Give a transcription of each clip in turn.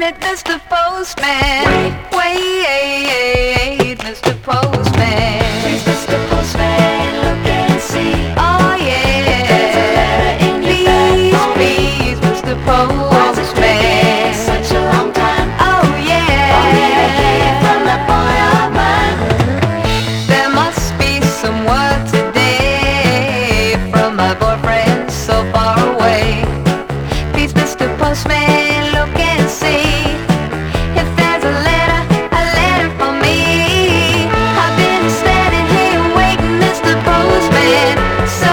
minute, Mr. Postman. Wait, Mr. Postman. Please, Mr. Postman, look and see. Oh yeah. If there's a letter in your bag for me. Please, Mr. Why's it taking Postman. such a long time? Oh yeah. Only to hear from that boy of mine. There must be some word today from my boyfriend so far away. Please, Mr. Postman, look and see if there's a letter for me. I've been standing here waiting, Mr. Postman, so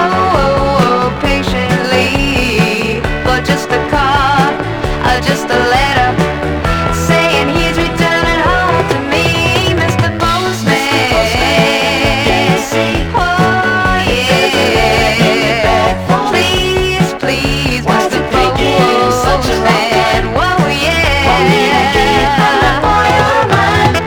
patiently for just a card or just a letter saying he's returning home to me, Mr. Postman. Oh yeah. Please, Why's Mr. it taking such a long Postman. time? Whoa, Only to hear from that yeah. boy of mine.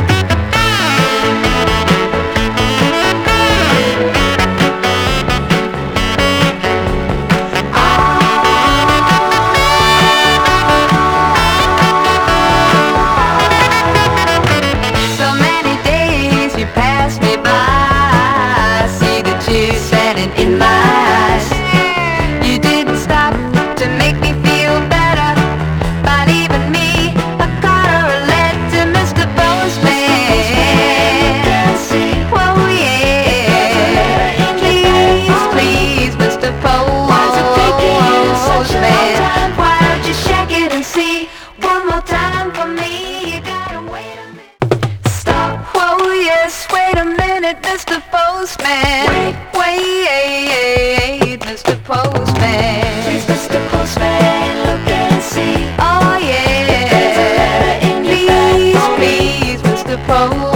So many days you pass me by. I see the tears standing in my eyes. You didn't stop to make me feel better by leaving me a card or a letter, Mr. Postman. Whoa, yeah. Please, Mr. Why's it taking such a long Postman. time? Why don't you check it and see one more time for me? You gotta wait a minute. Stop. Whoa, yes, wait a minute, Mr. Postman. Wait, Mr. Postman. Please, Mr. Postman, look and see. Oh yeah. There's a letter in your bag for me. Please, Mr. Postman.